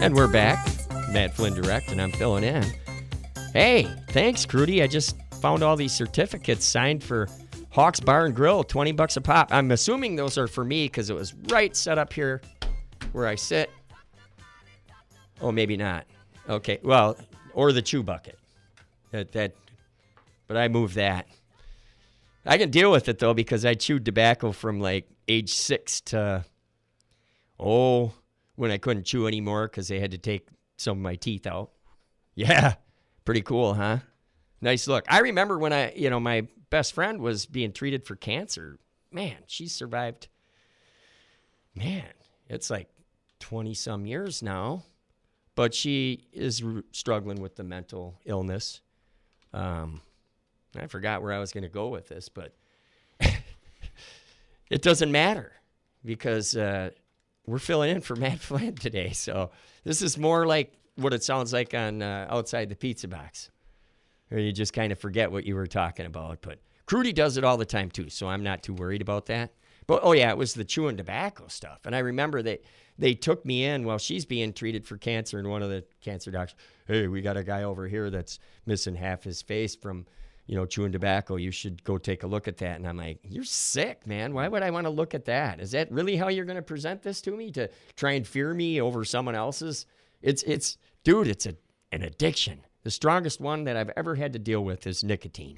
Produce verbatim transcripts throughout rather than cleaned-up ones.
And we're back. Matt Flynn Direct, and I'm filling in. Hey, thanks, Crudy. I just found all these certificates signed for Hawks Bar and Grill, twenty bucks a pop. I'm assuming those are for me because it was right set up here where I sit. Oh, maybe not. Okay, well, or the chew bucket. That, that, but I moved that. I can deal with it, though, because I chewed tobacco from, like, age six to, oh, when I couldn't chew anymore because they had to take some of my teeth out. Yeah, pretty cool, huh? Nice look. I remember when I, you know, my best friend was being treated for cancer. Man, she survived. Man, it's like twenty-some years now. But she is r- struggling with the mental illness. Um, I forgot where I was going to go with this, but it doesn't matter because uh, we're filling in for Matt Flynn today. So this is more like what it sounds like on uh, Outside the Pizza Box, where you just kind of forget what you were talking about. But Crudy does it all the time, too, so I'm not too worried about that. But, oh, yeah, it was the chewing tobacco stuff. And I remember that they took me in while she's being treated for cancer, and one of the cancer doctors, hey, we got a guy over here that's missing half his face from, you know, chewing tobacco. You should go take a look at that. And I'm like, you're sick, man. Why would I want to look at that? Is that really how you're going to present this to me, to try and fear me over someone else's? It's, it's dude, it's a, an addiction. The strongest one that I've ever had to deal with is nicotine.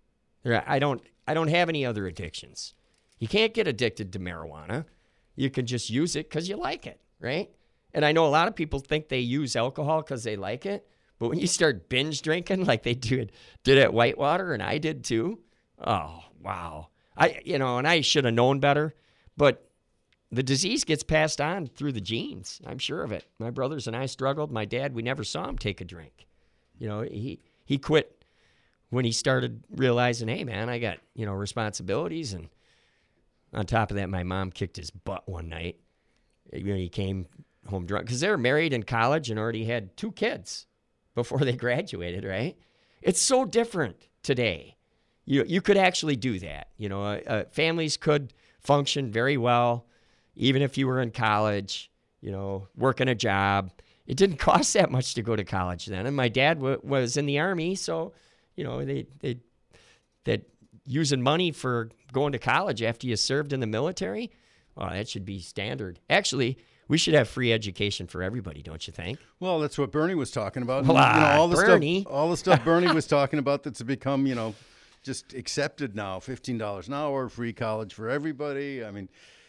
I don't, I don't have any other addictions. You can't get addicted to marijuana. You can just use it because you like it, right? And I know a lot of people think they use alcohol because they like it. But when you start binge drinking like they did, did at Whitewater, and I did too, oh, wow. I, you know, and I should have known better. But the disease gets passed on through the genes. I'm sure of it. My brothers and I struggled. My dad, we never saw him take a drink. You know, he, he quit when he started realizing, hey, man, I got, you know, responsibilities. And on top of that, my mom kicked his butt one night when he came home drunk. Because they were married in college and already had two kids before they graduated, right? It's so different today. You you could actually do that. You know, uh, uh, families could function very well, even if you were in college, you know, working a job. It didn't cost that much to go to college then. And my dad w- was in the Army, so, you know, they, they, that using money for going to college after you served in the military, well, that should be standard. Actually, we should have free education for everybody, don't you think? Well, that's what Bernie was talking about. Well, and, you know, all the Bernie. stuff, all the stuff Bernie was talking about that's become, you know, just accepted now. fifteen dollars an hour, free college for everybody. I mean,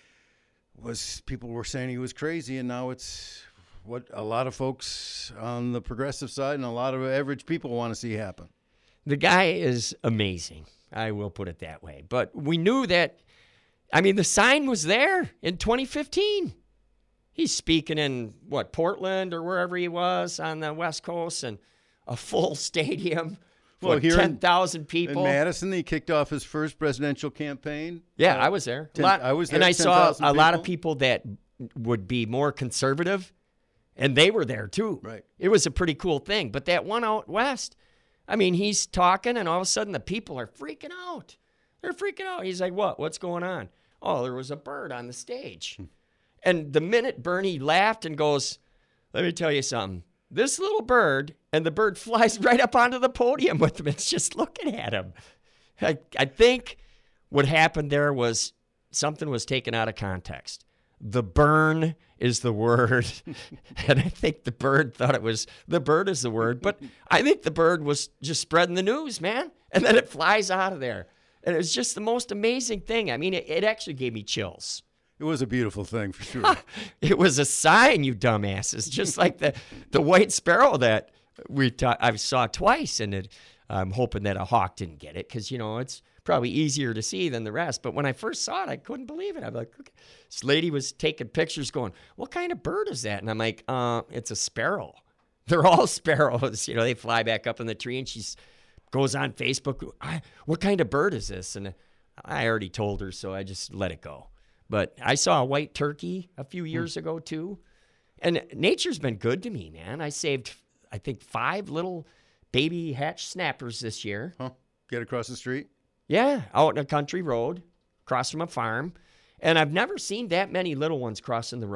was people were saying he was crazy, and now it's what a lot of folks on the progressive side and a lot of average people want to see happen. The guy is amazing. I will put it that way. But we knew that, I mean, the sign was there in twenty fifteen. He's speaking in, what, Portland or wherever he was on the West Coast, and a full stadium, well, what, ten thousand people. In Madison, he kicked off his first presidential campaign. Yeah, uh, I was there. ten, lot, I was there. And I saw a people. lot of people that would be more conservative, and they were there too. Right. It was a pretty cool thing. But that one out west, I mean, he's talking, and all of a sudden the people are freaking out. They're freaking out. He's like, what? What's going on? Oh, there was a bird on the stage. And the minute Bernie laughed and goes, let me tell you something. This little bird, and the bird flies right up onto the podium with him. It's just looking at him. I, I think what happened there was something was taken out of context. The burn is the word. And I think the bird thought it was, the bird is the word. But I think the bird was just spreading the news, man. And then it flies out of there. And it was just the most amazing thing. I mean, it, it actually gave me chills. It was a beautiful thing, for sure. It was a sign, you dumbasses, just like the, the white sparrow that we ta- I saw twice. And it, I'm hoping that a hawk didn't get it because, you know, it's probably easier to see than the rest. But when I first saw it, I couldn't believe it. I'm like, okay. This lady was taking pictures going, what kind of bird is that? And I'm like, uh, it's a sparrow. They're all sparrows. You know, they fly back up in the tree, and she goes on Facebook. I, what kind of bird is this? And I already told her, so I just let it go. But I saw a white turkey a few years ago, too. And nature's been good to me, man. I saved, I think, five little baby hatch snappers this year. Huh? Get across the street? Yeah, out in a country road, across from a farm. And I've never seen that many little ones crossing the road.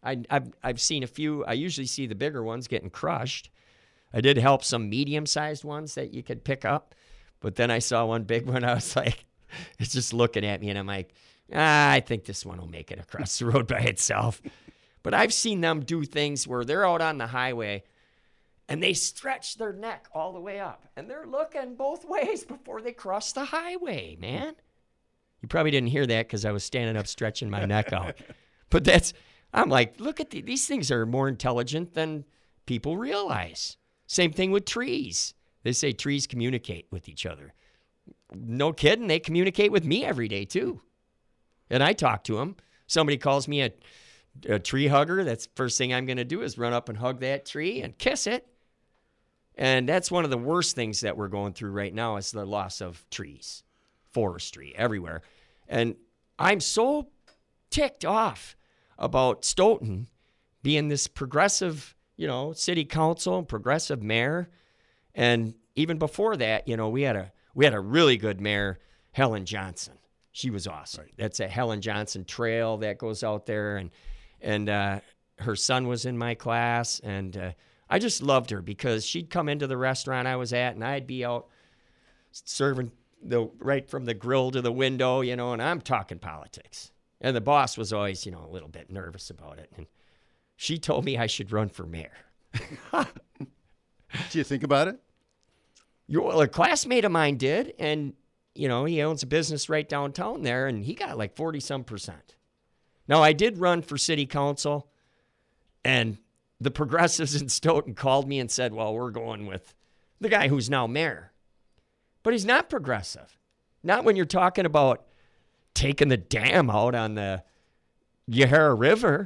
I, I've, I've seen a few. I usually see the bigger ones getting crushed. I did help some medium-sized ones that you could pick up. But then I saw one big one. I was like, it's just looking at me, and I'm like, ah, I think this one will make it across the road by itself. But I've seen them do things where they're out on the highway, and they stretch their neck all the way up, and they're looking both ways before they cross the highway, man. You probably didn't hear that because I was standing up stretching my neck out. But that's, I'm like, look at the, these things are more intelligent than people realize. Same thing with trees. They say trees communicate with each other. No kidding, they communicate with me every day too. And I talk to them. Somebody calls me a, a tree hugger. That's the first thing I'm going to do is run up and hug that tree and kiss it. And that's one of the worst things that we're going through right now is the loss of trees, forestry everywhere. And I'm so ticked off about Stoughton being this progressive, you know, city council and progressive mayor. And even before that, you know, we had a we had a really good mayor, Helen Johnson. She was awesome. Right. That's a Helen Johnson trail that goes out there, and and uh, her son was in my class, and uh, I just loved her because she'd come into the restaurant I was at, and I'd be out serving the right from the grill to the window, you know, and I'm talking politics. And the boss was always, you know, a little bit nervous about it, and she told me I should run for mayor. Did you think about it? Well, a classmate of mine did, and you know, he owns a business right downtown there, and he got like forty some percent. Now, I did run for city council, and the progressives in Stoughton called me and said, well, we're going with the guy who's now mayor. But he's not progressive. Not when you're talking about taking the dam out on the Yahara River.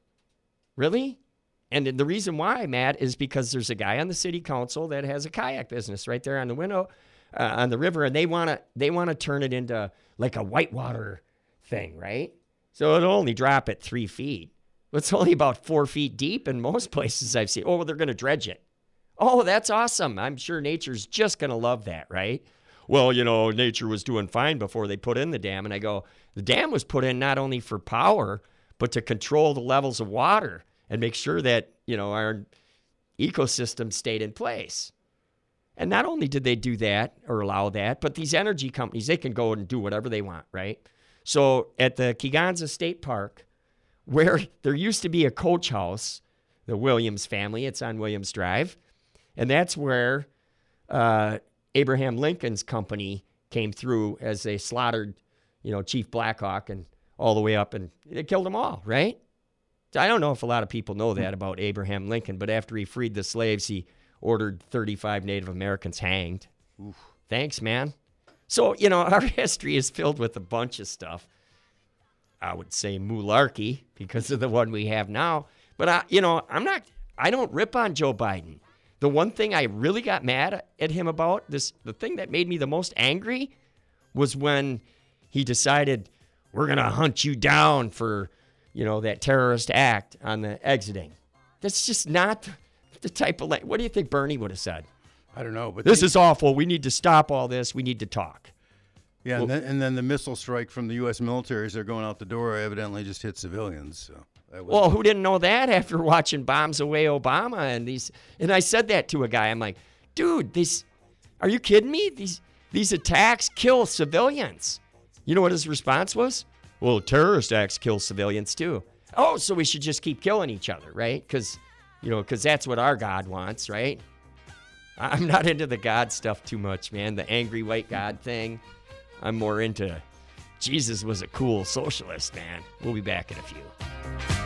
Really? And the reason why, Matt, is because there's a guy on the city council that has a kayak business right there on the window. Uh, on the river, and they want to they want to turn it into like a whitewater thing, right? So it'll only drop at three feet. It's only about four feet deep in most places I've seen. Oh, well, they're going to dredge it. Oh, that's awesome. I'm sure nature's just going to love that, right? Well, you know, nature was doing fine before they put in the dam. And I go, the dam was put in not only for power, but to control the levels of water and make sure that, you know, our ecosystem stayed in place. And not only did they do that or allow that, but these energy companies, they can go and do whatever they want, right? So at the Kegonsa State Park, where there used to be a coach house, the Williams family, it's on Williams Drive, and that's where uh, Abraham Lincoln's company came through as they slaughtered, you know, Chief Blackhawk and all the way up, and they killed them all, right? I don't know if a lot of people know that about Abraham Lincoln, but after he freed the slaves, he ordered thirty-five Native Americans hanged. Oof. Thanks, man. So, you know, our history is filled with a bunch of stuff. I would say mularkey because of the one we have now. But, I, you know, I'm not, I don't rip on Joe Biden. The one thing I really got mad at him about, this, the thing that made me the most angry was when he decided, we're going to hunt you down for, you know, that terrorist act on the exiting. That's just not the type of, la- what do you think Bernie would have said? I don't know, but this they, is awful. We need to stop all this. We need to talk. Yeah, well, and, then, and then the missile strike from the U S military as they're going out the door evidently just hit civilians. So that was well, who didn't know that after watching Bombs Away Obama and these? And I said that to a guy. I'm like, dude, these, are you kidding me? These these attacks kill civilians. You know what his response was? Well, terrorist acts kill civilians too. Oh, so we should just keep killing each other, right? Because You know, because that's what our God wants, right? I'm not into the God stuff too much, man. The angry white God thing. I'm more into Jesus was a cool socialist, man. We'll be back in a few.